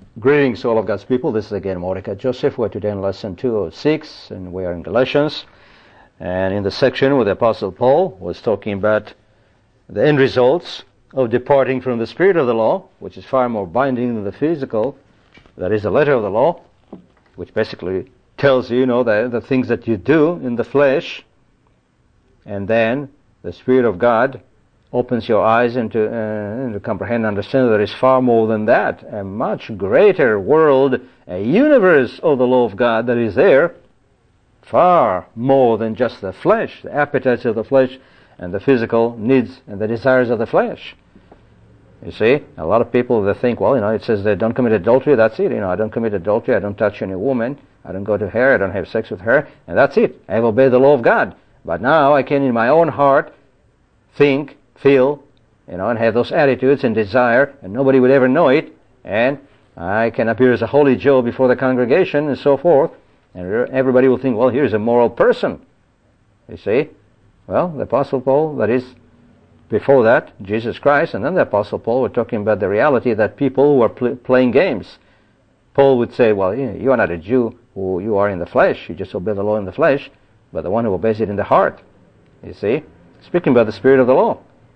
Greetings to all of God's people. This is again Mordecai Joseph. We're today in lesson 206, and we are in Galatians. And in the section where the Apostle Paul was talking about the end results of departing from the spirit of the law, which is far more binding than the physical, that is the letter of the law, which basically tells you, the things that you do in the flesh, and then the Spirit of God opens your eyes into comprehend and understand that there is far more than that, a much greater world, a universe of the law of God that is there, far more than just the flesh, the appetites of the flesh and the physical needs and the desires of the flesh. You see, a lot of people, they think, it says they don't commit adultery, that's it. I don't commit adultery, I don't touch any woman, I don't go to her, I don't have sex with her, and that's it. I have obeyed the law of God. But now I can in my own heart think, feel, and have those attitudes and desire, and nobody would ever know it, and I can appear as a holy Joe before the congregation and so forth, and everybody will think, here's a moral person. You see? Well, the Apostle Paul, that is, before that, Jesus Christ, and then the Apostle Paul were talking about the reality that people who are playing games. Paul would say, you are not a Jew, who you are in the flesh, you just obey the law in the flesh, but the one who obeys it in the heart. You see? Speaking about the spirit of the law.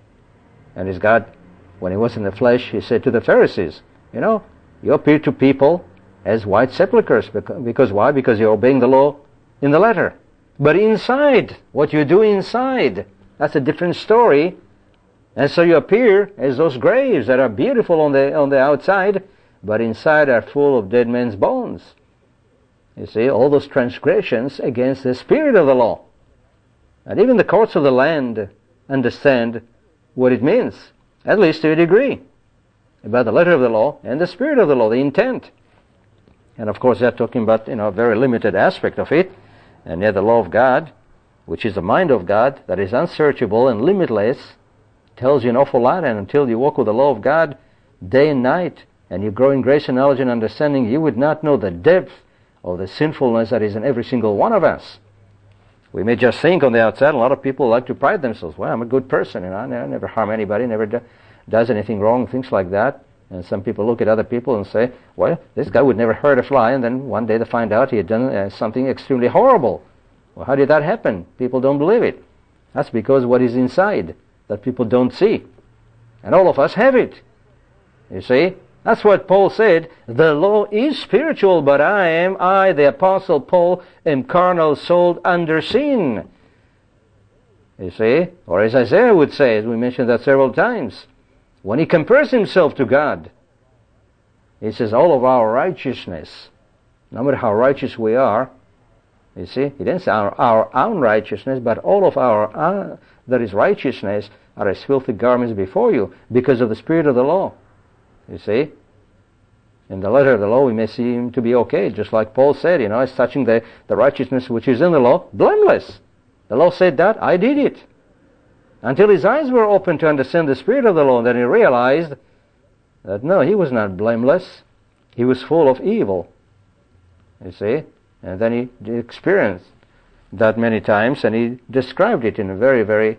And his God, when he was in the flesh, he said to the Pharisees, you appear to people as white sepulchres. Because why? Because you're obeying the law in the letter. But inside, what you do inside, that's a different story. And so you appear as those graves that are beautiful on the outside, but inside are full of dead men's bones. You see, all those transgressions against the spirit of the law. And even the courts of the land understand what it means, at least to a degree, about the letter of the law and the spirit of the law, the intent. And of course they're talking about, a very limited aspect of it, and yet the law of God, which is the mind of God, that is unsearchable and limitless, tells you an awful lot, and until you walk with the law of God day and night, and you grow in grace and knowledge and understanding, you would not know the depth of the sinfulness that is in every single one of us. We may just think on the outside, a lot of people like to pride themselves, I'm a good person, I never harm anybody, never does anything wrong, things like that. And some people look at other people and say, this guy would never hurt a fly, and then one day they find out he had done something extremely horrible. Well, how did that happen? People don't believe it. That's because what is inside that people don't see. And all of us have it. You see? That's what Paul said. The law is spiritual, but I, the Apostle Paul, am carnal, sold under sin. You see? Or as Isaiah would say, as we mentioned that several times, when he compares himself to God, he says, all of our righteousness, no matter how righteous we are, you see, he didn't say our own righteousness, but all of our that is righteousness are as filthy garments before you because of the spirit of the law. You see? In the letter of the law, we may seem to be okay, just like Paul said, as touching the righteousness which is in the law, blameless. The law said that, I did it. Until his eyes were open to understand the spirit of the law, and then he realized that no, he was not blameless. He was full of evil. You see? And then he experienced that many times, and he described it in a very, very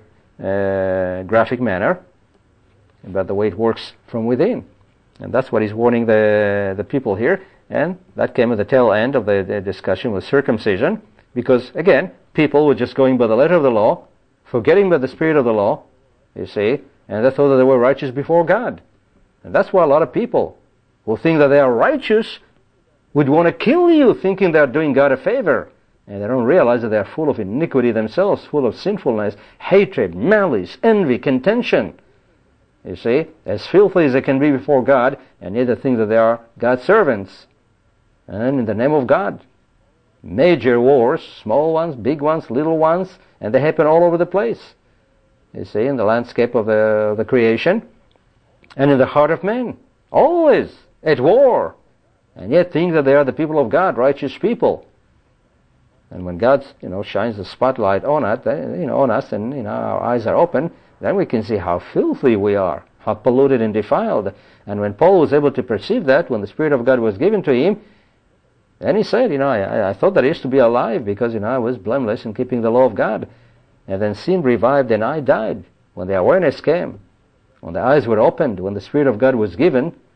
graphic manner about the way it works from within. And that's what he's warning the people here. And that came at the tail end of the discussion with circumcision. Because, again, people were just going by the letter of the law, forgetting by the spirit of the law, you see, and they thought that they were righteous before God. And that's why a lot of people who think that they are righteous would want to kill you, thinking they're doing God a favor. And they don't realize that they are full of iniquity themselves, full of sinfulness, hatred, malice, envy, contention. You see, as filthy as they can be before God, and yet they think that they are God's servants. And in the name of God, major wars, small ones, big ones, little ones, and they happen all over the place. You see, in the landscape of the creation, and in the heart of men, always at war, and yet think that they are the people of God, righteous people. And when God, shines the spotlight on it, on us, and our eyes are open, then we can see how filthy we are, how polluted and defiled. And when Paul was able to perceive that, when the Spirit of God was given to him, then he said, I thought that I used to be alive because, I was blameless in keeping the law of God. And then sin revived and I died. When the awareness came, when the eyes were opened, when the Spirit of God was given,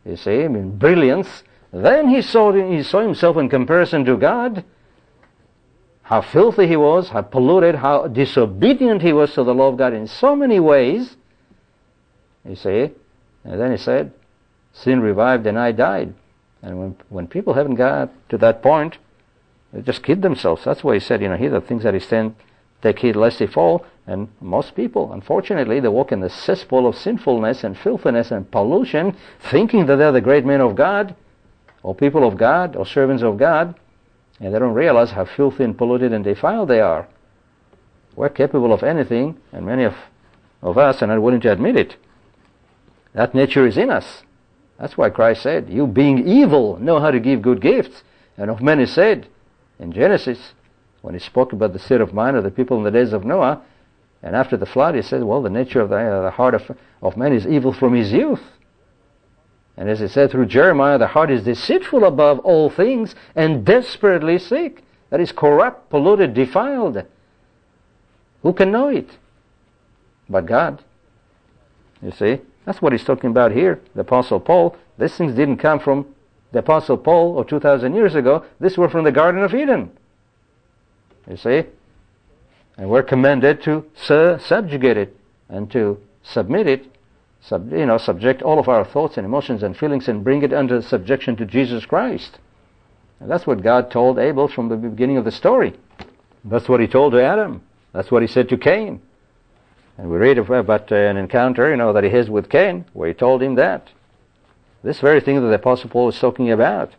you see, brilliance. Then he saw himself in comparison to God, how filthy he was, how polluted, how disobedient he was to the law of God in so many ways, you see. And then he said, sin revived and I died. And when people haven't got to that point, they just kid themselves. That's why he said, he that things that he stand, take heed lest he fall. And most people, unfortunately, they walk in the cesspool of sinfulness and filthiness and pollution, thinking that they're the great men of God, or people of God, or servants of God, and they don't realize how filthy and polluted and defiled they are. We're capable of anything, and many of us are not willing to admit it. That nature is in us. That's why Christ said, you being evil know how to give good gifts. And of men he said, in Genesis, when he spoke about the state of mind of the people in the days of Noah, and after the flood he said, well, the nature of the heart of man is evil from his youth. And as he said through Jeremiah, the heart is deceitful above all things and desperately sick. That is corrupt, polluted, defiled. Who can know it? But God. You see? That's what he's talking about here, the Apostle Paul. These things didn't come from the Apostle Paul or 2,000 years ago. These were from the Garden of Eden. You see? And we're commanded to subjugate it and to submit it, subject all of our thoughts and emotions and feelings and bring it under subjection to Jesus Christ. And that's what God told Abel from the beginning of the story. That's what he told to Adam. That's what he said to Cain. And we read about an encounter, that he has with Cain, where he told him that. This very thing that the Apostle Paul is talking about.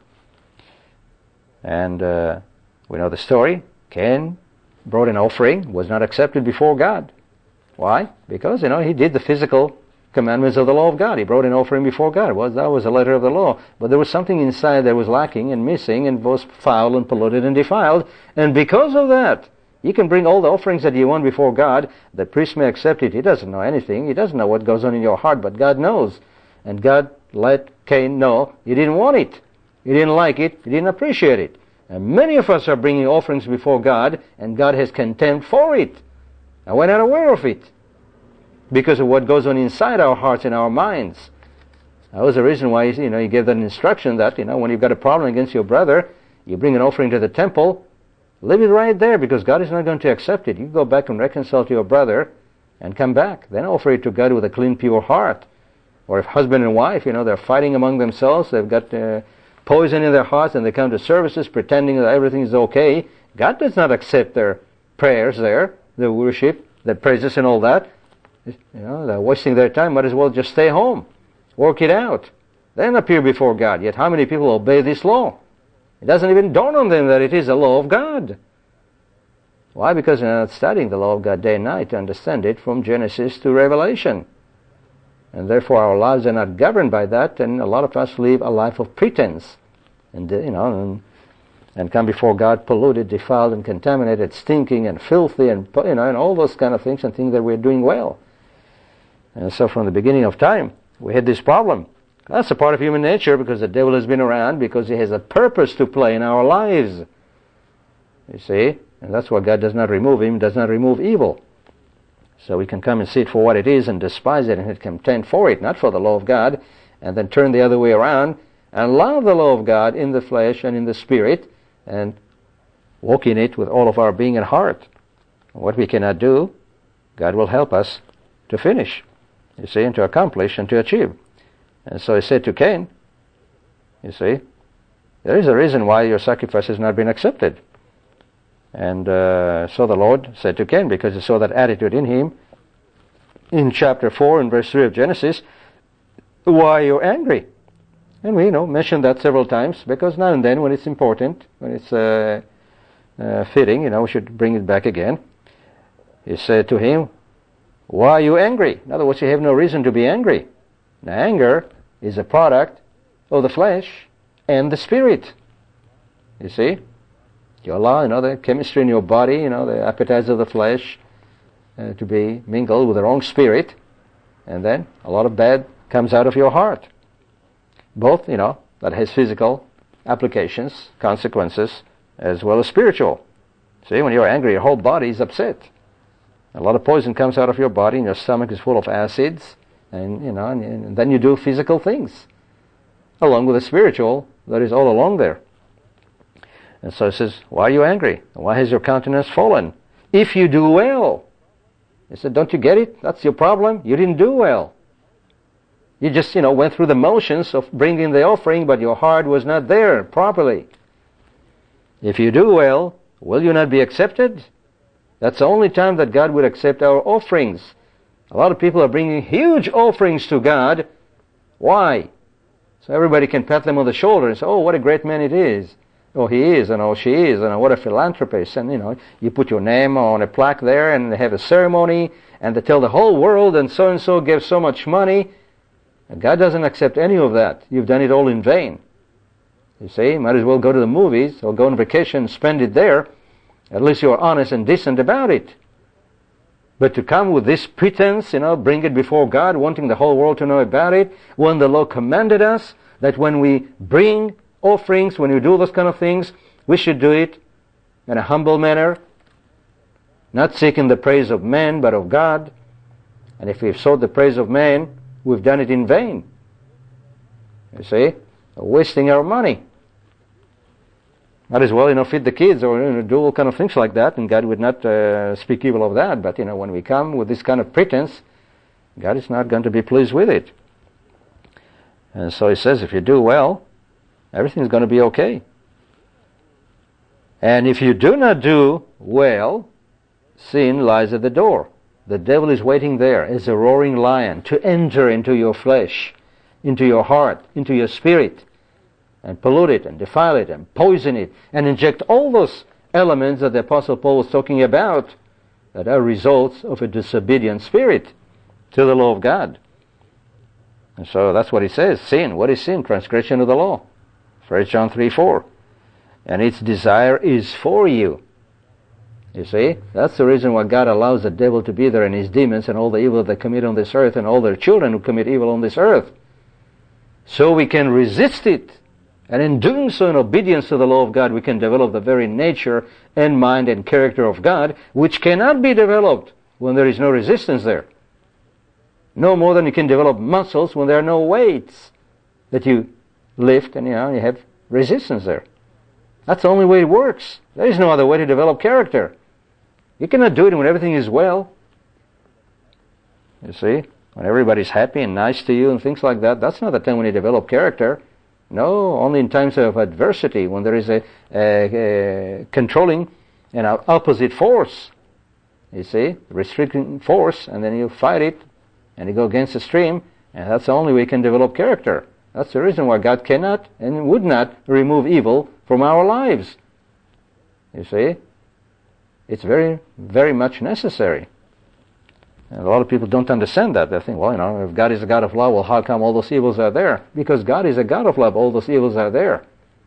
And we know the story. Cain brought an offering, was not accepted before God. Why? Because, he did the physical commandments of the law of God. He brought an offering before God. That was a letter of the law. But there was something inside that was lacking and missing and was foul and polluted and defiled. And because of that, you can bring all the offerings that you want before God. The priest may accept it. He doesn't know anything. He doesn't know what goes on in your heart, but God knows. And God let Cain know he didn't want it. He didn't like it. He didn't appreciate it. And many of us are bringing offerings before God, and God has contempt for it. And we're not aware of it because of what goes on inside our hearts and our minds. That was the reason why, he gave that instruction that, when you've got a problem against your brother, you bring an offering to the temple, leave it right there because God is not going to accept it. You go back and reconcile to your brother and come back. Then offer it to God with a clean, pure heart. Or if husband and wife, they're fighting among themselves, they've got poison in their hearts and they come to services pretending that everything is okay, God does not accept their prayers there, their worship, their praises and all that. They're wasting their time. Might as well just stay home. Work it out. Then appear before God. Yet how many people obey this law? It doesn't even dawn on them that it is a law of God. Why? Because they're not studying the law of God day and night to understand it from Genesis to Revelation. And therefore our lives are not governed by that, and a lot of us live a life of pretense. And come before God polluted, defiled, and contaminated, stinking and filthy, and and all those kind of things, and think that we're doing well. And so from the beginning of time, we had this problem. That's a part of human nature because the devil has been around because he has a purpose to play in our lives. You see? And that's why God does not remove him, does not remove evil. So we can come and see it for what it is and despise it and contend for it, not for the law of God, and then turn the other way around and love the law of God in the flesh and in the spirit and walk in it with all of our being and heart. What we cannot do, God will help us to finish, you see, and to accomplish and to achieve. And so he said to Cain, you see, there is a reason why your sacrifice has not been accepted. And so the Lord said to Cain, because he saw that attitude in him, in chapter 4 and verse 3 of Genesis, why are you angry? And we mentioned that several times, because now and then when it's important, when it's fitting, we should bring it back again. He said to him, why are you angry? In other words, you have no reason to be angry. Now, anger is a product of the flesh and the spirit. You see? You allow, the chemistry in your body, the appetites of the flesh to be mingled with the wrong spirit, and then a lot of bad comes out of your heart. Both, that has physical applications, consequences, as well as spiritual. See, when you're angry, your whole body is upset. A lot of poison comes out of your body, and your stomach is full of acids, and then you do physical things. along with the spiritual that is all along there. And so he says, why are you angry? Why has your countenance fallen? If you do well. He said, don't you get it? That's your problem. You didn't do well. You just, went through the motions of bringing the offering, but your heart was not there properly. If you do well, will you not be accepted? That's the only time that God would accept our offerings. A lot of people are bringing huge offerings to God. Why? So everybody can pat them on the shoulder and say, oh, what a great man it is. Oh, he is, and oh, she is, and what a philanthropist. And, you put your name on a plaque there, and they have a ceremony, and they tell the whole world, and so gave so much money. And God doesn't accept any of that. You've done it all in vain. You see, might as well go to the movies, or go on vacation and spend it there. At least you're honest and decent about it. But to come with this pretense, bring it before God, wanting the whole world to know about it, when the Lord commanded us that when we bring offerings, when we do those kind of things, we should do it in a humble manner, not seeking the praise of man, but of God. And if we've sought the praise of man, we've done it in vain. You see, wasting our money. Might as well, feed the kids or do all kind of things like that, and God would not speak evil of that. But, when we come with this kind of pretense, God is not going to be pleased with it. And so he says, if you do well, everything's going to be okay. And if you do not do well, sin lies at the door. The devil is waiting there as a roaring lion to enter into your flesh, into your heart, into your spirit, and pollute it, and defile it, and poison it, and inject all those elements that the Apostle Paul was talking about that are results of a disobedient spirit to the law of God. And so that's what he says. Sin. What is sin? Transgression of the law. 1 John 3:4. And its desire is for you. You see? That's the reason why God allows the devil to be there and his demons and all the evil they commit on this earth and all their children who commit evil on this earth. So we can resist it. And in doing so, in obedience to the law of God, we can develop the very nature and mind and character of God, which cannot be developed when there is no resistance there. No more than you can develop muscles when there are no weights that you lift and you have resistance there. That's the only way it works. There is no other way to develop character. You cannot do it when everything is well. You see, when everybody's happy and nice to you and things like that, that's not the time when you develop character. No, only in times of adversity, when there is a controlling and opposite force. You see, restricting force, and then you fight it, and you go against the stream, and that's the only way you can develop character. That's the reason why God cannot and would not remove evil from our lives. You see, it's very, very much necessary. And a lot of people don't understand that. They think, well, if God is a God of love, well, how come all those evils are there? Because God is a God of love, all those evils are there.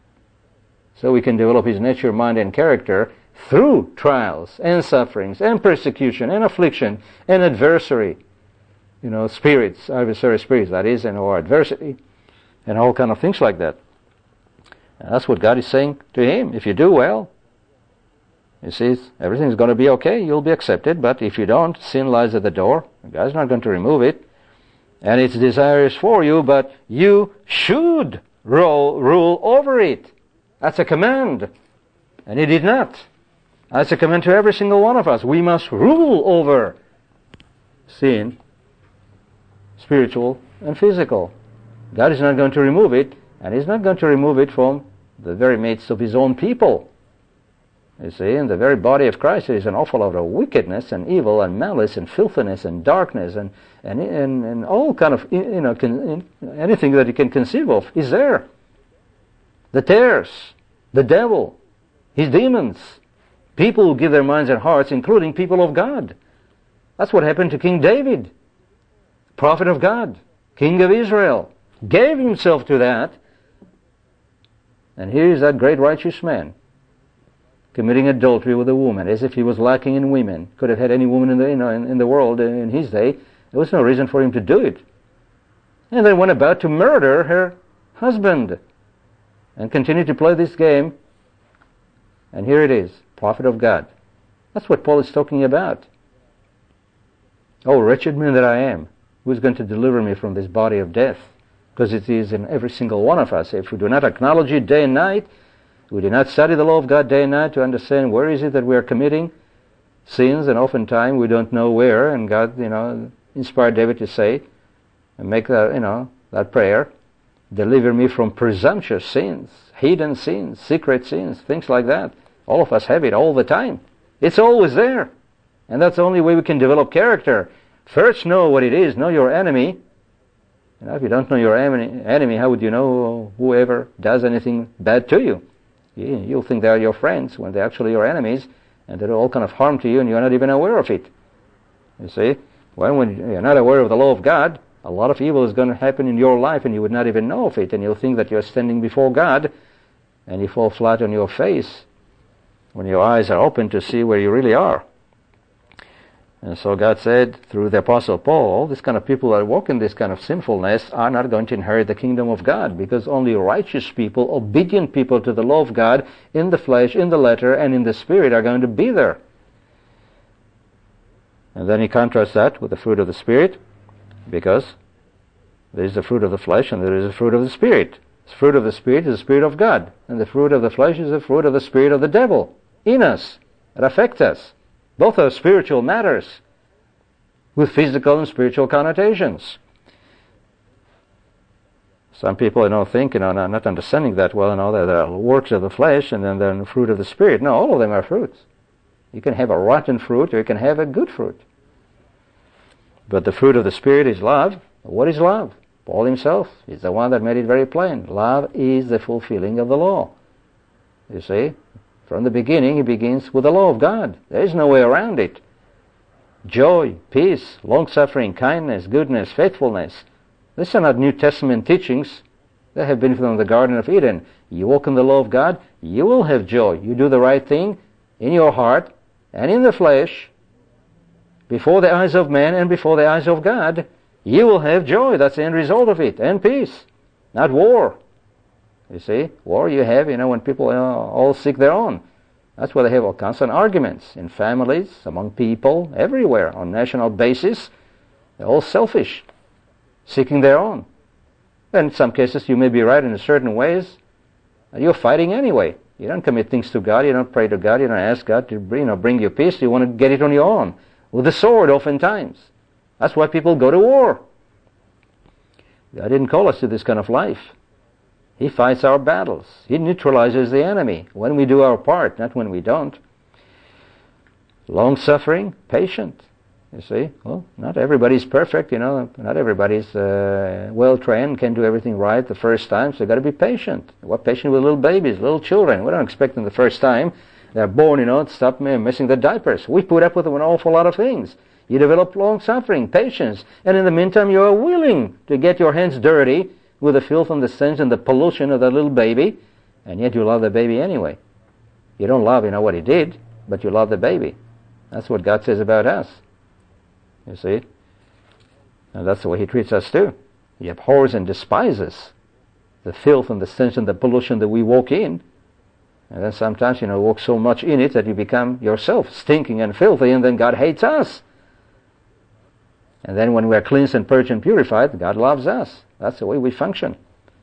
So we can develop His nature, mind, and character through trials and sufferings and persecution and affliction and adversary. Spirits, adversary spirits, that is, or adversity, and all kind of things like that. And that's what God is saying to him. If you do well, you see, everything's going to be okay. You'll be accepted. But if you don't, sin lies at the door. God's not going to remove it. And its desire is for you, but you should rule over it. That's a command. And He did not. That's a command to every single one of us. We must rule over sin, spiritual and physical. God is not going to remove it, and He's not going to remove it from the very midst of His own people. You see, in the very body of Christ there is an awful lot of wickedness and evil and malice and filthiness and darkness and all kind of, anything that you can conceive of is there. The tares, the devil, his demons, people who give their minds and hearts, including people of God. That's what happened to King David, prophet of God, king of Israel, gave himself to that. And here is that great righteous man committing adultery with a woman, as if he was lacking in women. Could have had any woman in the world in his day. There was no reason for him to do it. And then went about to murder her husband and continued to play this game. And here it is, prophet of God. That's what Paul is talking about. Oh, wretched man that I am, who is going to deliver me from this body of death? because it is in every single one of us. If we do not acknowledge it day and night, we do not study the law of God day and night to understand where is it that we are committing sins, and oftentimes we don't know where, and God, inspired David to say, and make that, that prayer, deliver me from presumptuous sins, hidden sins, secret sins, things like that. All of us have it all the time. It's always there. And that's the only way we can develop character. First, know what it is. Know your enemy. If you don't know your enemy, how would you know whoever does anything bad to you? You'll think they are your friends when they're actually your enemies, and they do all kind of harm to you, and you're not even aware of it. You see? When you're not aware of the law of God, a lot of evil is going to happen in your life, and you would not even know of it, and you'll think that you're standing before God, and you fall flat on your face when your eyes are open to see where you really are. And so God said through the Apostle Paul, all these kind of people that walk in this kind of sinfulness are not going to inherit the kingdom of God, because only righteous people, obedient people to the law of God, in the flesh, in the letter, and in the spirit, are going to be there. And then he contrasts that with the fruit of the Spirit, because there is the fruit of the flesh and there is the fruit of the Spirit. The fruit of the Spirit is the Spirit of God, and the fruit of the flesh is the fruit of the Spirit of the devil in us. It affects us. Both are spiritual matters with physical and spiritual connotations. Some people, think, not understanding that well, that there are works of the flesh and then there are the fruit of the Spirit. No, all of them are fruits. You can have a rotten fruit or you can have a good fruit. But the fruit of the Spirit is love. What is love? Paul himself is the one that made it very plain. Love is the fulfilling of the law. You see? From the beginning, he begins with the law of God. There is no way around it. Joy, peace, long-suffering, kindness, goodness, faithfulness. These are not New Testament teachings. They have been from the Garden of Eden. You walk in the law of God, you will have joy. You do the right thing in your heart and in the flesh, before the eyes of man and before the eyes of God, you will have joy. That's the end result of it. And peace. Not war. You see? War you have, when people all seek their own. That's why they have all constant arguments in families, among people, everywhere, on national basis. They're all selfish, seeking their own. And in some cases you may be right in certain ways. You're fighting anyway. You don't commit things to God. You don't pray to God. You don't ask God to bring you peace. You want to get it on your own. With the sword, oftentimes. That's why people go to war. God didn't call us to this kind of life. He fights our battles. He neutralizes the enemy when we do our part, not when we don't. Long-suffering, patient. You see? Well, not everybody's perfect, Not everybody's well-trained, can do everything right the first time, so you've got to be patient. We're patient with little babies, little children. We don't expect them the first time they're born, to stop missing the diapers. We put up with an awful lot of things. You develop long-suffering, patience, and in the meantime you are willing to get your hands dirty with the filth and the stench and the pollution of that little baby, and yet you love the baby anyway. You don't love, what he did, but you love the baby. That's what God says about us. You see? And that's the way he treats us too. He abhors and despises the filth and the stench and the pollution that we walk in. And then sometimes, walk so much in it that you become yourself stinking and filthy, and then God hates us. And then when we are cleansed and purged and purified, God loves us. That's the way we function.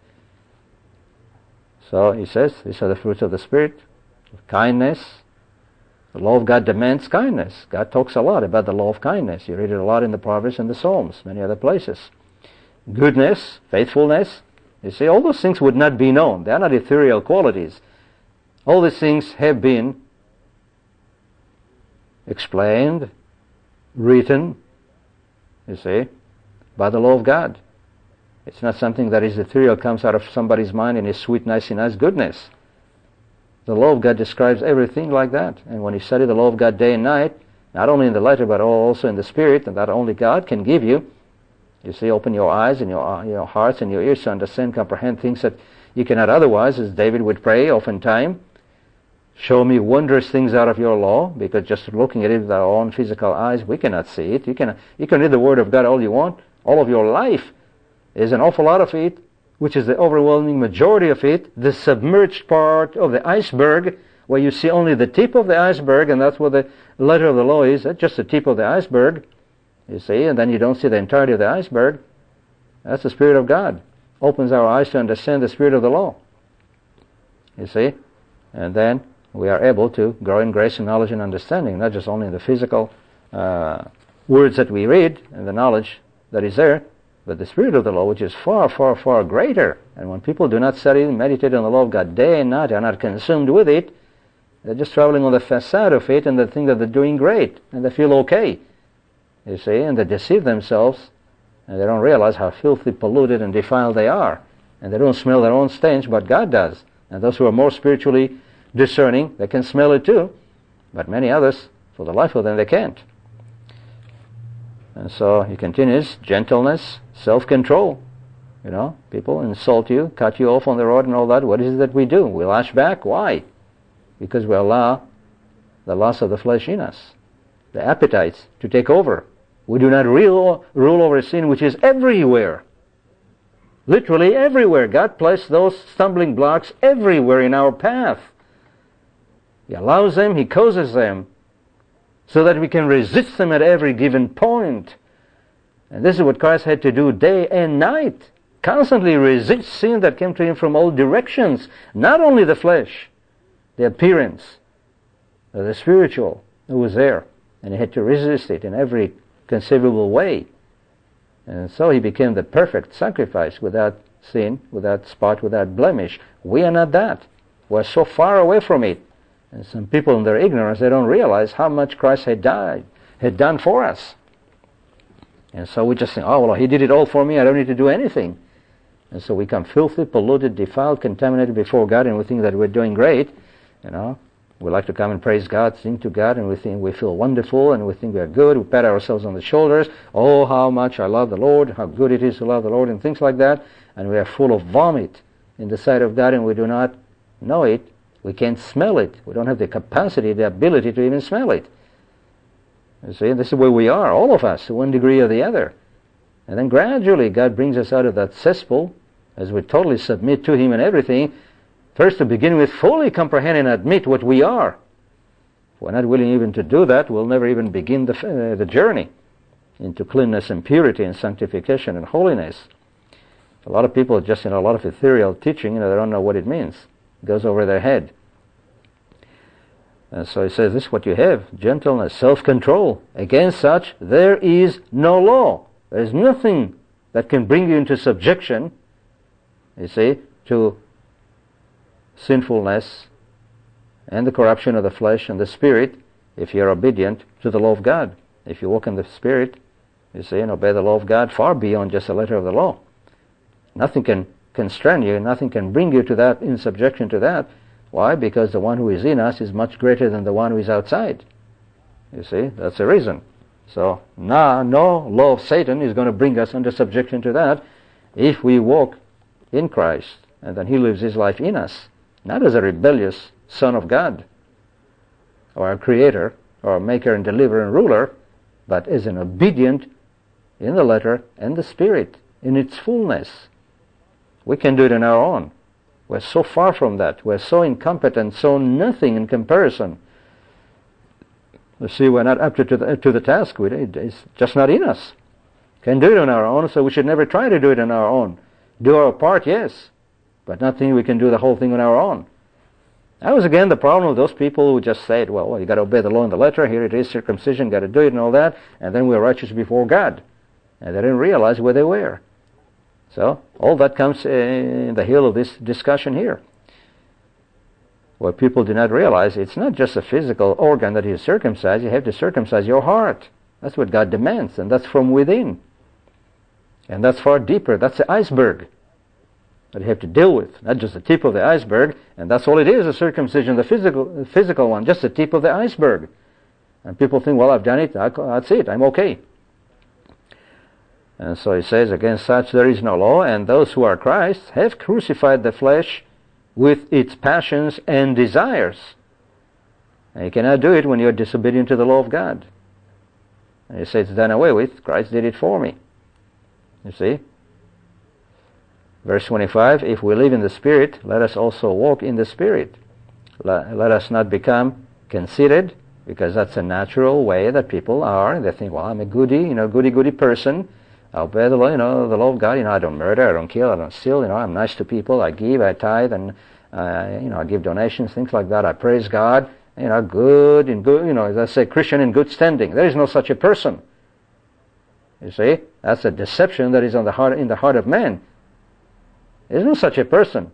So he says, these are the fruits of the Spirit. Kindness. The law of God demands kindness. God talks a lot about the law of kindness. You read it a lot in the Proverbs and the Psalms, many other places. Goodness, faithfulness. You see, all those things would not be known. They are not ethereal qualities. All these things have been explained, written, you see, by the law of God. It's not something that is ethereal, comes out of somebody's mind in his sweet, nice goodness. The law of God describes everything like that. And when you study the law of God day and night, not only in the letter but also in the Spirit, and that only God can give you, you see, open your eyes and your hearts and your ears to understand, comprehend things that you cannot otherwise, as David would pray oftentimes. Show me wondrous things out of your law, because just looking at it with our own physical eyes, we cannot see it. You can read the Word of God all you want. All of your life is an awful lot of it, which is the overwhelming majority of it, the submerged part of the iceberg, where you see only the tip of the iceberg, and that's what the letter of the law is. That's just the tip of the iceberg, you see, and then you don't see the entirety of the iceberg. That's the Spirit of God. opens our eyes to understand the spirit of the law. You see? And then we are able to grow in grace and knowledge and understanding, not just only in the physical words that we read and the knowledge that is there, but the spirit of the law, which is far, far, far greater. And when people do not study and meditate on the law of God day and night, they are not consumed with it, they're just traveling on the facade of it, and they think that they're doing great, and they feel okay. You see, and they deceive themselves, and they don't realize how filthy, polluted, and defiled they are. And they don't smell their own stench, but God does. And those who are more spiritually discerning, they can smell it too. But many others, for the life of them, they can't. And so he continues, gentleness, self-control. You know, people insult you, cut you off on the road and all that. What is it that we do? We lash back. Why? Because we allow the lust of the flesh in us, the appetites to take over. We do not rule over sin, which is everywhere. Literally everywhere. God placed those stumbling blocks everywhere in our path. He allows them, He causes them, so that we can resist them at every given point. And this is what Christ had to do day and night. Constantly resist sin that came to Him from all directions. Not only the flesh, the appearance, the spiritual, it was there. And He had to resist it in every conceivable way. And so He became the perfect sacrifice, without sin, without spot, without blemish. We are not that. We're so far away from it. And some people in their ignorance, they don't realize how much Christ had done for us. And so we just think, oh, well, He did it all for me, I don't need to do anything. And so we come filthy, polluted, defiled, contaminated before God, and we think that we're doing great. You know, we like to come and praise God, sing to God, and we think we feel wonderful, and we think we are good. We pat ourselves on the shoulders. Oh, how much I love the Lord, how good it is to love the Lord, and things like that. And we are full of vomit in the sight of God, and we do not know it. We can't smell it. We don't have the capacity, the ability to even smell it. You see, this is where we are, all of us, to one degree or the other. And then gradually God brings us out of that cesspool as we totally submit to Him and everything. First, to begin with, fully comprehend and admit what we are. If we're not willing even to do that, we'll never even begin the journey into cleanness and purity and sanctification and holiness. A lot of people just in a lot of ethereal teaching, they don't know what it means. It goes over their head. And so he says, this is what you have, gentleness, self-control. Against such, there is no law. There is nothing that can bring you into subjection, you see, to sinfulness and the corruption of the flesh and the spirit, if you're obedient to the law of God. If you walk in the Spirit, you see, and obey the law of God far beyond just the letter of the law. Nothing can constrain you, nothing can bring you to that, in subjection to that. Why? Because the one who is in us is much greater than the one who is outside. You see, that's the reason. So, no law of Satan is going to bring us under subjection to that if we walk in Christ, and then He lives His life in us, not as a rebellious Son of God, or a Creator, or a Maker and Deliverer and Ruler, but as an obedient in the letter and the Spirit, in its fullness. We can do it on our own. We're so far from that. We're so incompetent, so nothing in comparison. You see, we're not up to the task. It's just not in us. Can do it on our own, so we should never try to do it on our own. Do our part, yes, but not think we can do the whole thing on our own. That was again the problem of those people who just said, well, you got to obey the law and the letter. Here it is, circumcision, got to do it and all that, and then we're righteous before God. And they didn't realize where they were. So all that comes in the heel of this discussion here. What people do not realize, it's not just a physical organ that is circumcised. You have to circumcise your heart. That's what God demands, and that's from within. And that's far deeper. That's the iceberg that you have to deal with, not just the tip of the iceberg. And that's all it is, a circumcision, the physical one, just the tip of the iceberg. And people think, well, I've done it, that's it, I'm okay. And so he says, against such there is no law, and those who are Christ have crucified the flesh with its passions and desires. And you cannot do it when you're disobedient to the law of God. And he says it's done away with. Christ did it for me. You see? Verse 25, if we live in the Spirit, let us also walk in the Spirit. Let us not become conceited, because that's a natural way that people are. They think, well, I'm a goody person. I'll obey the law, the law of God. I don't murder, I don't kill, I don't steal. I'm nice to people. I give, I tithe, and I give donations, things like that. I praise God. Good in good. As I say, Christian in good standing. There is no such a person. You see, that's a deception that is in the heart of man. There is no such a person,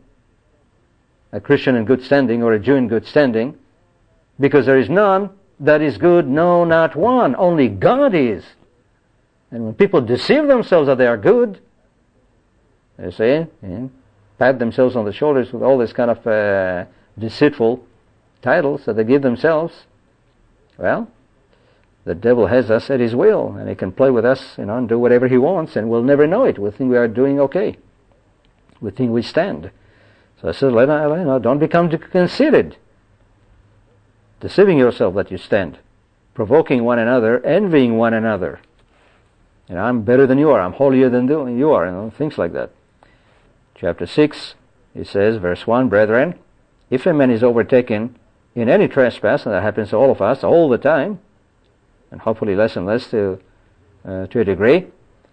a Christian in good standing or a Jew in good standing, because there is none that is good, no, not one. Only God is. And when people deceive themselves that they are good, you see, pat themselves on the shoulders with all this kind of deceitful titles that they give themselves, well, the devil has us at his will, and he can play with us, and do whatever he wants, and we'll never know it. We'll think we are doing okay. We think we stand. So I said, don't become conceited, deceiving yourself that you stand, provoking one another, envying one another. I'm better than you are. I'm holier than you are, things like that. Chapter 6, he says, verse 1, Brethren, if a man is overtaken in any trespass, and that happens to all of us all the time, and hopefully less and less to a degree,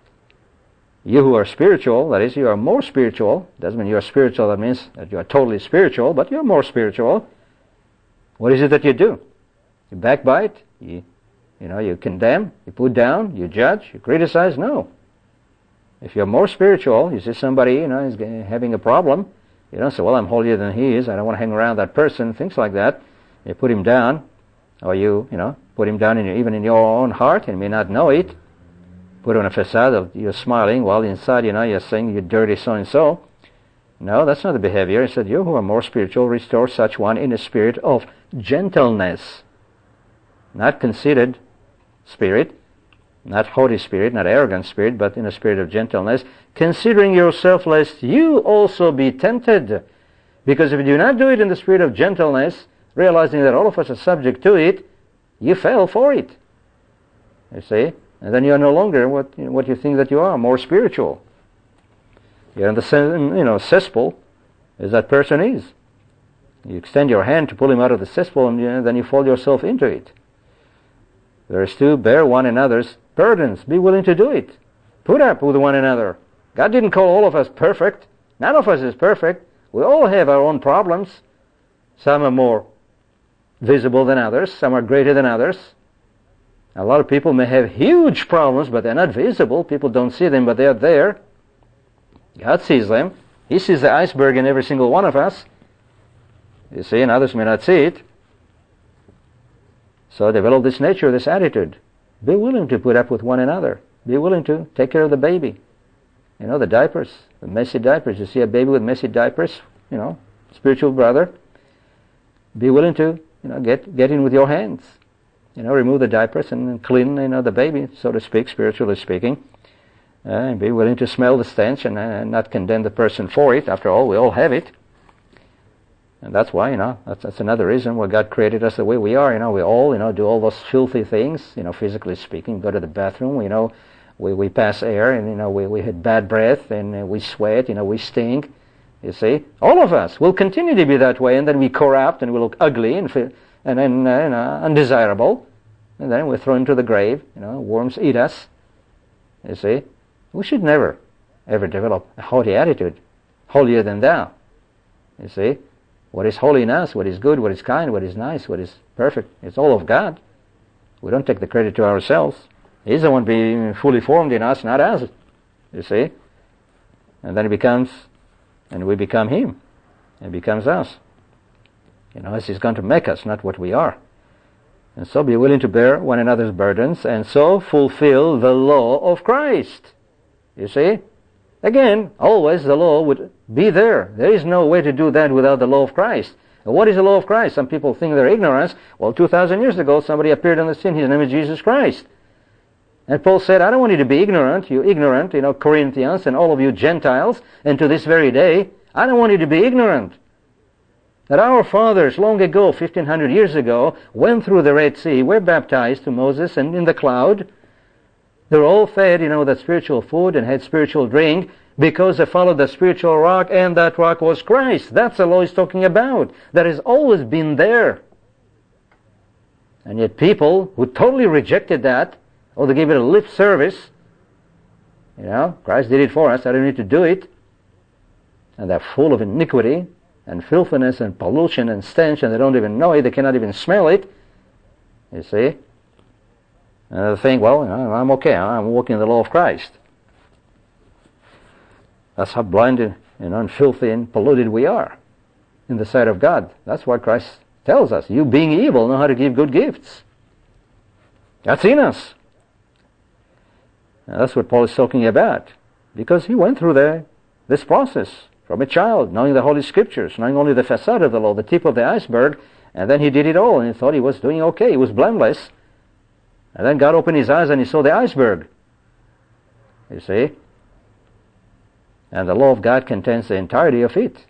you who are spiritual, that is, you are more spiritual. Doesn't mean you are spiritual, that means that you are totally spiritual, but you're more spiritual. What is it that you do? You backbite, you condemn, you put down, you judge, you criticize? No. If you're more spiritual, you see somebody, is having a problem, you don't say, well, I'm holier than he is, I don't want to hang around that person, things like that. You put him down, or you put him down even in your own heart, and may not know it. Put on a facade of you're smiling, while inside, you're saying, you dirty so-and-so. No, that's not the behavior. He said, you who are more spiritual, restore such one in a spirit of gentleness. Not conceited spirit, not haughty spirit, not arrogant spirit, but in a spirit of gentleness, considering yourself lest you also be tempted. Because if you do not do it in the spirit of gentleness, realizing that all of us are subject to it, you fell for it. You see? And then you are no longer what you think that you are, more spiritual. You're in the same, cesspool as that person is. You extend your hand to pull him out of the cesspool, and then you fall yourself into it. Verse 2, bear one another's burdens. Be willing to do it. Put up with one another. God didn't call all of us perfect. None of us is perfect. We all have our own problems. Some are more visible than others. Some are greater than others. A lot of people may have huge problems, but they're not visible. People don't see them, but they're there. God sees them. He sees the iceberg in every single one of us. You see, and others may not see it. So develop this nature, this attitude. Be willing to put up with one another. Be willing to take care of the baby. The diapers, the messy diapers. You see a baby with messy diapers, spiritual brother. Be willing to, get in with your hands. Remove the diapers and clean, the baby, so to speak, spiritually speaking. And be willing to smell the stench and not condemn the person for it. After all, we all have it. And that's why, that's another reason why God created us the way we are. We all, do all those filthy things, physically speaking. Go to the bathroom, we pass air, and, we had bad breath, and we sweat, we stink. You see? All of us will continue to be that way, and then we corrupt, and we look ugly, and undesirable. And then we're thrown into the grave, worms eat us. You see? We should never, ever develop a haughty attitude, holier than thou. You see? What is holy in us, what is good, what is kind, what is nice, what is perfect, it's all of God. We don't take the credit to ourselves. He's the one being fully formed in us, not us. You see? And then we become Him. It becomes us. As He's going to make us, not what we are. And so be willing to bear one another's burdens, and so fulfill the law of Christ. You see? Again, always the law would be there. There is no way to do that without the law of Christ. And what is the law of Christ? Some people think they're ignorance. Well, 2,000 years ago, somebody appeared on the scene. His name is Jesus Christ. And Paul said, I don't want you to be ignorant, you ignorant, Corinthians, and all of you Gentiles, and to this very day, I don't want you to be ignorant. That our fathers, long ago, 1,500 years ago, went through the Red Sea, were baptized to Moses and in the cloud. They were all fed, the spiritual food and had spiritual drink because they followed the spiritual rock, and that rock was Christ. That's the law he's talking about. That has always been there. And yet people who totally rejected that, or they gave it a lip service, Christ did it for us. I don't need to do it. And they're full of iniquity and filthiness and pollution and stench, and they don't even know it. They cannot even smell it. You see? And they think, well, I'm okay. I'm walking in the law of Christ. That's how blinded and filthy and polluted we are in the sight of God. That's what Christ tells us. You, being evil, know how to give good gifts. That's in us. And that's what Paul is talking about, because he went through this process from a child, knowing the Holy Scriptures, knowing only the facade of the law, the tip of the iceberg, and then he did it all, and he thought he was doing okay, he was blameless. And then God opened his eyes and he saw the iceberg. You see? And the law of God contains the entirety of it.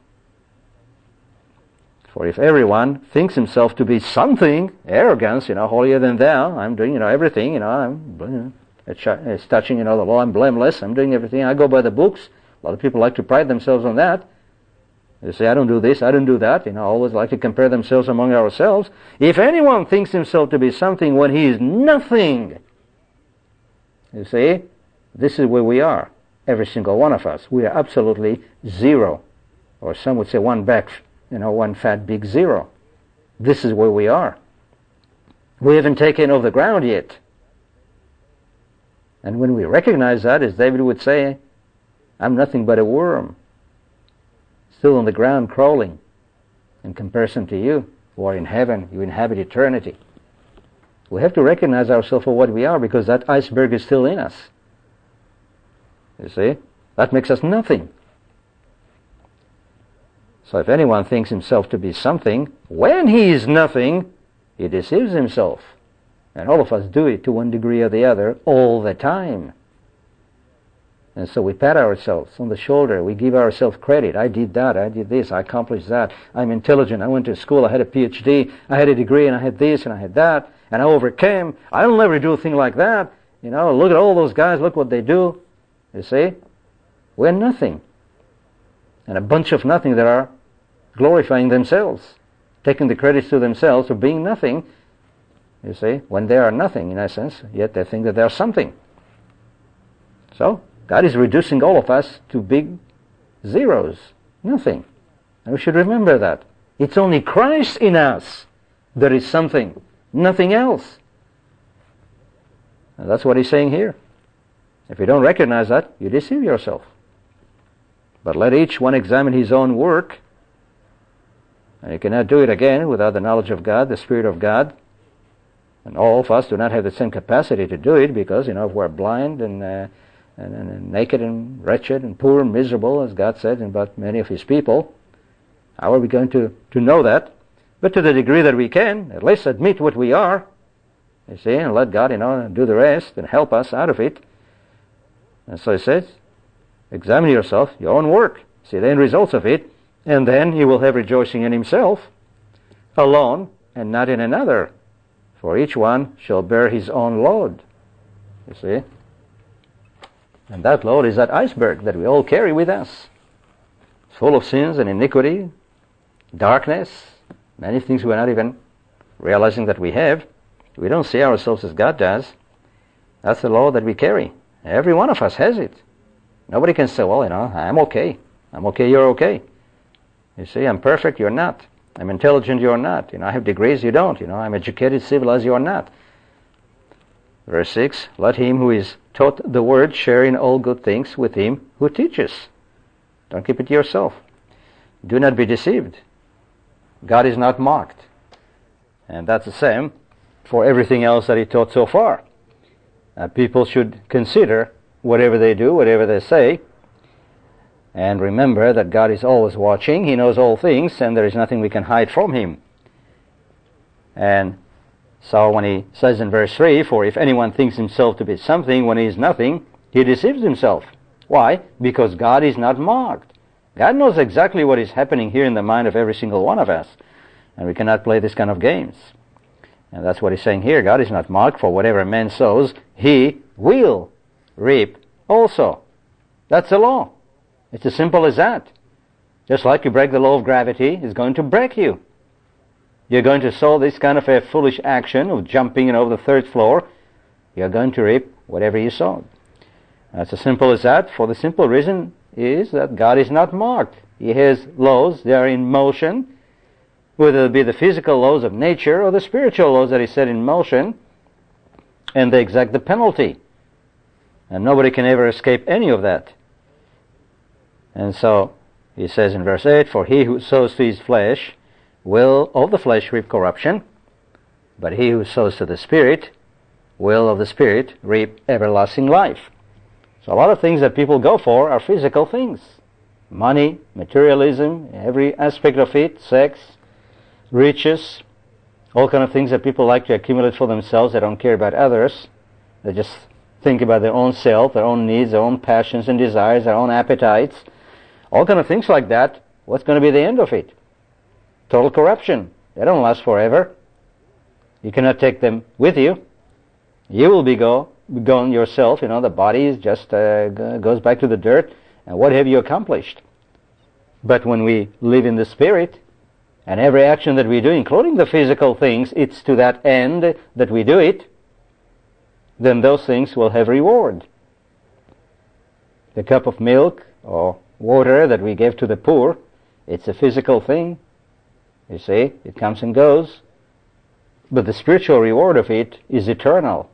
For if everyone thinks himself to be something, arrogance, holier than thou, I'm doing, everything, it's touching, the law, I'm blameless, I'm doing everything, I go by the books. A lot of people like to pride themselves on that. They say, I don't do this, I don't do that, always like to compare themselves among ourselves. If anyone thinks himself to be something when he is nothing, you see, this is where we are, every single one of us. We are absolutely zero. Or some would say one fat big zero. This is where we are. We haven't taken off the ground yet. And when we recognize that, as David would say, I'm nothing but a worm, still on the ground crawling, in comparison to you, who are in heaven, you inhabit eternity. We have to recognize ourselves for what we are, because that iceberg is still in us. You see? That makes us nothing. So if anyone thinks himself to be something, when he is nothing, he deceives himself. And all of us do it to one degree or the other all the time. And so we pat ourselves on the shoulder. We give ourselves credit. I did that. I did this. I accomplished that. I'm intelligent. I went to school. I had a PhD. I had a degree, and I had this, and I had that. And I overcame. I'll never do a thing like that. Look at all those guys. Look what they do. You see? We're nothing. And a bunch of nothing that are glorifying themselves, taking the credits to themselves for being nothing, you see, when they are nothing in essence, yet they think that they are something. So, God is reducing all of us to big zeros, nothing. And we should remember that. It's only Christ in us that is something, nothing else. And that's what he's saying here. If you don't recognize that, you deceive yourself. But let each one examine his own work. And you cannot do it again without the knowledge of God, the Spirit of God. And all of us do not have the same capacity to do it, because, if we're blind and naked and wretched and poor and miserable, as God said about many of his people, how are we going to know that? But to the degree that we can, at least admit what we are, you see, and let God, do the rest and help us out of it. And so he says, examine yourself, your own work, see the end results of it, and then he will have rejoicing in himself alone and not in another. For each one shall bear his own load. You see? And that load is that iceberg that we all carry with us. It's full of sins and iniquity, darkness, many things we're not even realizing that we have. We don't see ourselves as God does. That's the load that we carry. Every one of us has it. Nobody can say, well, I'm okay. I'm okay, you're okay. You see, I'm perfect, you're not. I'm intelligent, you're not. I have degrees, you don't. I'm educated, civilized, you're not. Verse 6, let him who is taught the word share in all good things with him who teaches. Don't keep it to yourself. Do not be deceived. God is not mocked. And that's the same for everything else that he taught so far. People should consider whatever they do, whatever they say, and remember that God is always watching. He knows all things, and there is nothing we can hide from him. And so when he says in verse 3, for if anyone thinks himself to be something when he is nothing, he deceives himself. Why? Because God is not mocked. God knows exactly what is happening here in the mind of every single one of us, and we cannot play this kind of games. And that's what he's saying here. God is not mocked, for whatever man sows, he will reap also. That's the law. It's as simple as that. Just like you break the law of gravity, it's going to break you. You're going to sow this kind of a foolish action of jumping over the third floor. You're going to reap whatever you sowed. That's as simple as that, for the simple reason is that God is not marked. He has laws, they are in motion, whether it be the physical laws of nature or the spiritual laws that He set in motion, and they exact the penalty. And nobody can ever escape any of that. And so, He says in verse 8, "For he who sows to his flesh will of the flesh reap corruption, but he who sows to the Spirit will of the Spirit reap everlasting life." So a lot of things that people go for are physical things. Money, materialism, every aspect of it, sex, riches, all kind of things that people like to accumulate for themselves. They don't care about others. They just think about their own self, their own needs, their own passions and desires, their own appetites. All kind of things like that. What's going to be the end of it? Total corruption. They don't last forever. You cannot take them with you. You will be gone yourself. The body is just goes back to the dirt. And what have you accomplished? But when we live in the Spirit, and every action that we do, including the physical things, it's to that end that we do it, then those things will have reward. The cup of milk or water that we gave to the poor, it's a physical thing. You see, it comes and goes. But the spiritual reward of it is eternal.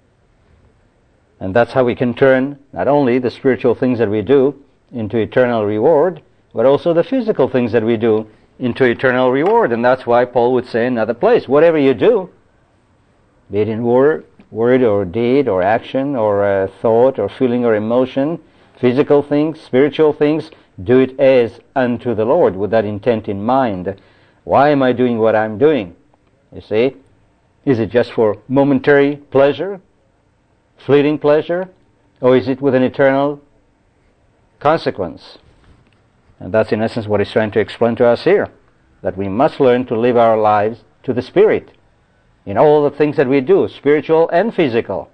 And that's how we can turn not only the spiritual things that we do into eternal reward, but also the physical things that we do into eternal reward. And that's why Paul would say in another place, whatever you do, be it in word or deed or action or thought or feeling or emotion, physical things, spiritual things, do it as unto the Lord with that intent in mind. Why am I doing what I'm doing? You see, is it just for momentary pleasure? Fleeting pleasure, or is it with an eternal consequence? And that's in essence what he's trying to explain to us here, that we must learn to live our lives to the Spirit in all the things that we do, spiritual and physical.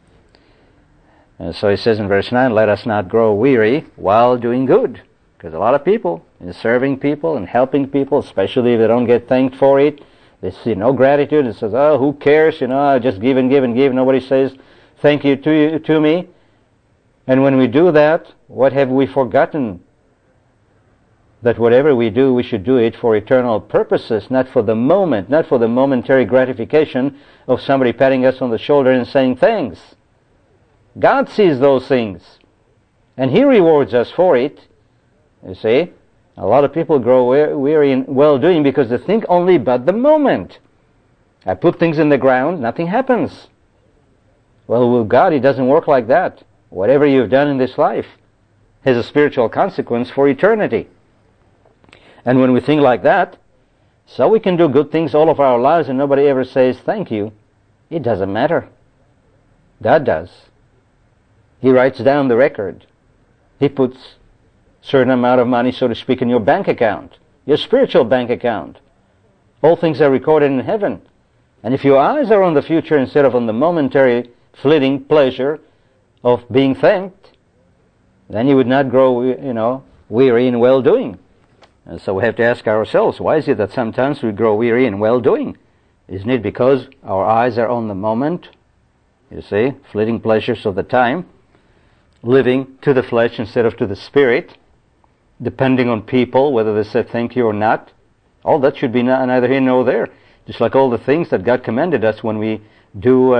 And so he says in verse 9, "Let us not grow weary while doing good." Because a lot of people, in serving people and helping people, especially if they don't get thanked for it, they see no gratitude and says, "Oh, who cares, I just give and give and give." Nobody says thank you to me. And when we do that, what have we forgotten? That whatever we do, we should do it for eternal purposes, not for the moment, not for the momentary gratification of somebody patting us on the shoulder and saying thanks. God sees those things, and He rewards us for it. You see, a lot of people grow weary in well-doing because they think only about the moment. I put things in the ground, nothing happens. Well, with God, it doesn't work like that. Whatever you've done in this life has a spiritual consequence for eternity. And when we think like that, so we can do good things all of our lives and nobody ever says thank you, it doesn't matter. God does. He writes down the record. He puts a certain amount of money, so to speak, in your bank account, your spiritual bank account. All things are recorded in heaven. And if your eyes are on the future instead of on the momentary fleeting pleasure of being thanked, then you would not grow, weary in well-doing. And so we have to ask ourselves, why is it that sometimes we grow weary in well-doing? Isn't it because our eyes are on the moment? You see, fleeting pleasures of the time, living to the flesh instead of to the Spirit, depending on people, whether they say thank you or not. All that should be neither here nor there. Just like all the things that God commanded us when we do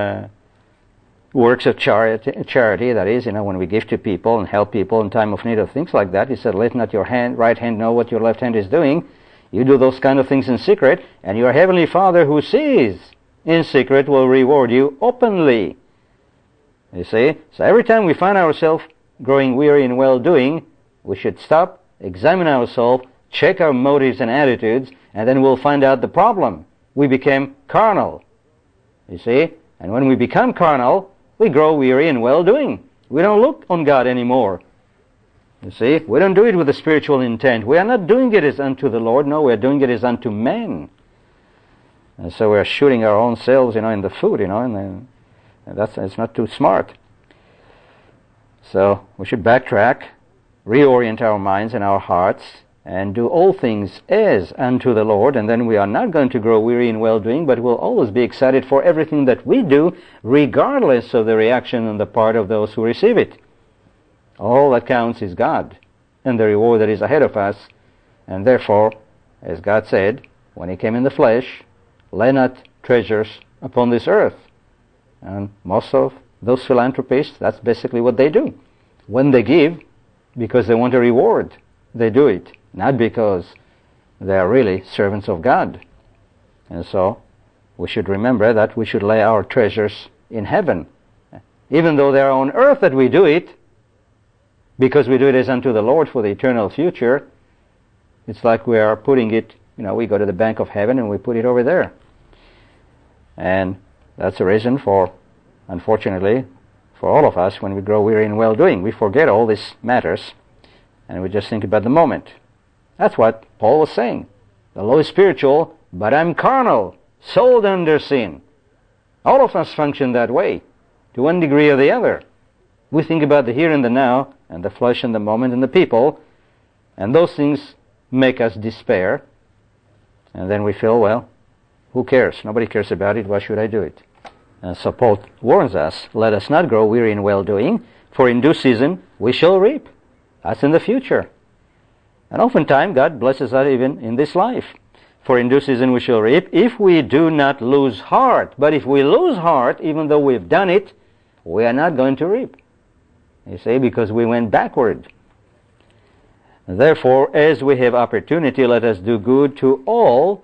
works of charity, that is, when we give to people and help people in time of need of things like that. He said, let not your right hand know what your left hand is doing. You do those kind of things in secret, and your heavenly Father who sees in secret will reward you openly. You see? So every time we find ourselves growing weary in well-doing, we should stop, examine ourselves, check our motives and attitudes, and then we'll find out the problem. We became carnal. You see? And when we become carnal, we grow weary in well-doing. We don't look on God anymore. You see? We don't do it with a spiritual intent. We are not doing it as unto the Lord. No, we are doing it as unto men. And so we are shooting our own selves, in the foot, and it's not too smart. So we should backtrack, reorient our minds and our hearts, and do all things as unto the Lord, and then we are not going to grow weary in well-doing, but we'll always be excited for everything that we do, regardless of the reaction on the part of those who receive it. All that counts is God and the reward that is ahead of us, and therefore, as God said, when He came in the flesh, lay not treasures upon this earth. And most of those philanthropists, that's basically what they do. When they give, because they want a reward, they do it, not because they are really servants of God. And so, we should remember that we should lay our treasures in heaven. Even though they are on earth that we do it, because we do it as unto the Lord for the eternal future, it's like we are putting it, we go to the bank of heaven and we put it over there. And that's the reason for, unfortunately, for all of us, when we grow weary in well-doing, we forget all these matters and we just think about the moment. That's what Paul was saying. The law is spiritual, but I'm carnal, sold under sin. All of us function that way, to one degree or the other. We think about the here and the now, and the flesh and the moment and the people, and those things make us despair. And then we feel, well, who cares? Nobody cares about it. Why should I do it? And so Paul warns us, let us not grow weary in well-doing, for in due season we shall reap. That's in the future. And oftentimes God blesses us even in this life. For in due season we shall reap, if we do not lose heart. But if we lose heart, even though we've done it, we are not going to reap. You see, because we went backward. Therefore, as we have opportunity, let us do good to all.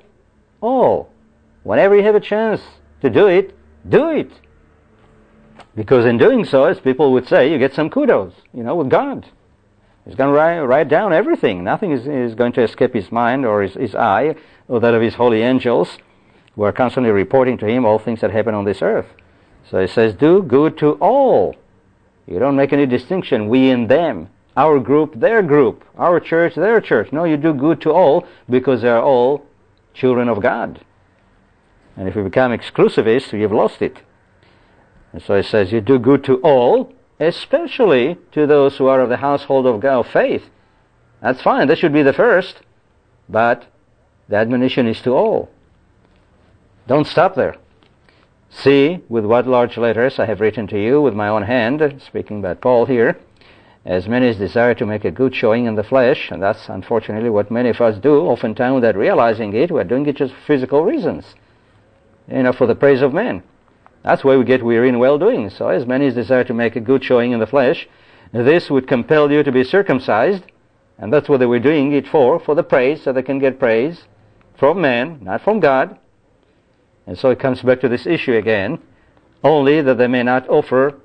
Whenever you have a chance to do it, do it. Because in doing so, as people would say, you get some kudos, with God. He's going to write down everything. Nothing is going to escape His mind or His eye or that of His holy angels, who are constantly reporting to Him all things that happen on this earth. So He says, do good to all. You don't make any distinction, we and them, our group, their group, our church, their church. No, you do good to all because they are all children of God. And if you become exclusivist, you've lost it. And so He says, you do good to all, especially to those who are of the household of God, of faith. That's fine, that should be the first, but the admonition is to all. Don't stop there. See with what large letters I have written to you with my own hand, speaking about Paul here, as many as desire to make a good showing in the flesh, and that's unfortunately what many of us do, oftentimes without realizing it. We're doing it just for physical reasons, for the praise of men. That's why we get weary in well-doing. So as many as desire to make a good showing in the flesh, this would compel you to be circumcised, and that's what they were doing it for the praise, so they can get praise from man, not from God. And so it comes back to this issue again, only that they may not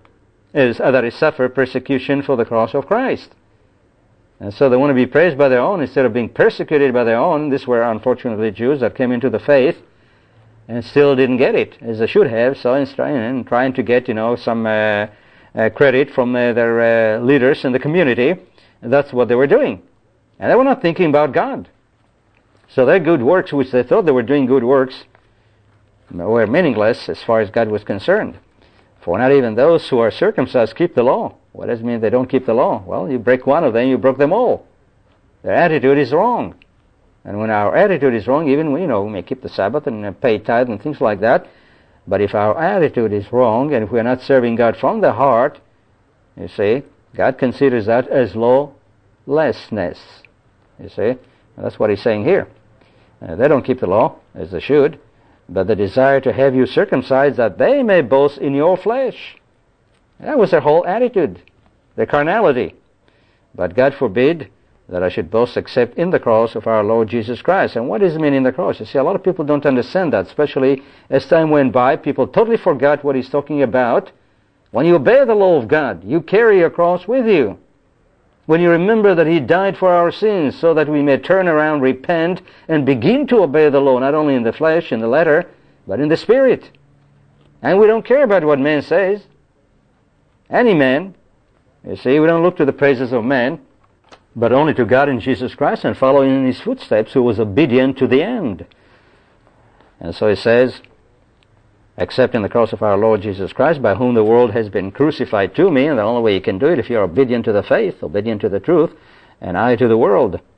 suffer persecution for the cross of Christ. And so they want to be praised by their own instead of being persecuted by their own. These were unfortunately Jews that came into the faith and still didn't get it as they should have. So in trying to get some credit from their leaders in the community, that's what they were doing, and they were not thinking about God. So their good works, which they thought they were doing good works, were meaningless as far as God was concerned. For not even those who are circumcised keep the law. What does it mean they don't keep the law? Well, you break one of them, you broke them all. Their attitude is wrong. And when our attitude is wrong, even we may keep the Sabbath and pay tithe and things like that. But if our attitude is wrong, and if we are not serving God from the heart, you see, God considers that as lawlessness. You see, and that's what He's saying here. They don't keep the law as they should, but the desire to have you circumcised, that they may boast in your flesh. That was their whole attitude, their carnality. But God forbid that I should boast except in the cross of our Lord Jesus Christ. And what does it mean in the cross? You see, a lot of people don't understand that, especially as time went by. People totally forgot what He's talking about. When you obey the law of God, you carry your cross with you. When you remember that He died for our sins so that we may turn around, repent, and begin to obey the law, not only in the flesh, in the letter, but in the spirit. And we don't care about what man says. Any man. You see, we don't look to the praises of man, but only to God in Jesus Christ, and following in His footsteps, who was obedient to the end. And so He says, except in the cross of our Lord Jesus Christ, by whom the world has been crucified to me, and the only way you can do it if you're obedient to the faith, obedient to the truth, and I to the world.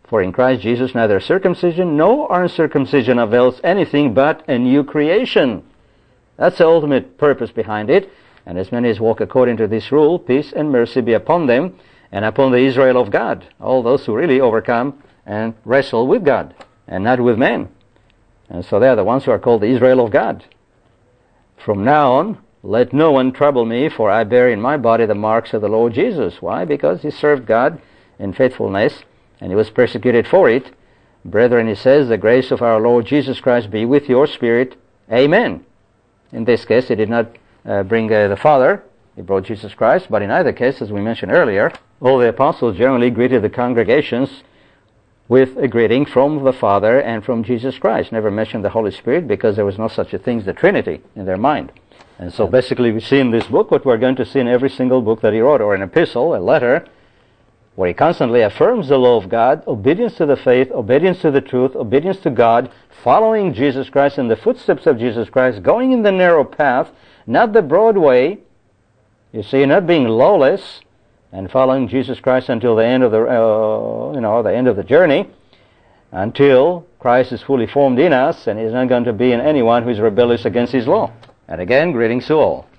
For in Christ Jesus neither circumcision nor uncircumcision avails anything but a new creation. That's the ultimate purpose behind it. And as many as walk according to this rule, peace and mercy be upon them and upon the Israel of God, all those who really overcome and wrestle with God and not with men. And so they are the ones who are called the Israel of God. From now on, let no one trouble me, for I bear in my body the marks of the Lord Jesus. Why? Because he served God in faithfulness, and he was persecuted for it. Brethren, he says, the grace of our Lord Jesus Christ be with your spirit. Amen. In this case, he did not bring the Father. He brought Jesus Christ. But in either case, as we mentioned earlier, all the apostles generally greeted the congregations with a greeting from the Father and from Jesus Christ. Never mentioned the Holy Spirit because there was no such a thing as the Trinity in their mind. And so basically we see in this book what we're going to see in every single book that he wrote, or an epistle, a letter, where he constantly affirms the law of God, obedience to the faith, obedience to the truth, obedience to God, following Jesus Christ in the footsteps of Jesus Christ, going in the narrow path, not the broad way. You see, not being lawless and following Jesus Christ until the end of the end of the journey, until Christ is fully formed in us and is not going to be in anyone who is rebellious against his law. And again, greetings to all.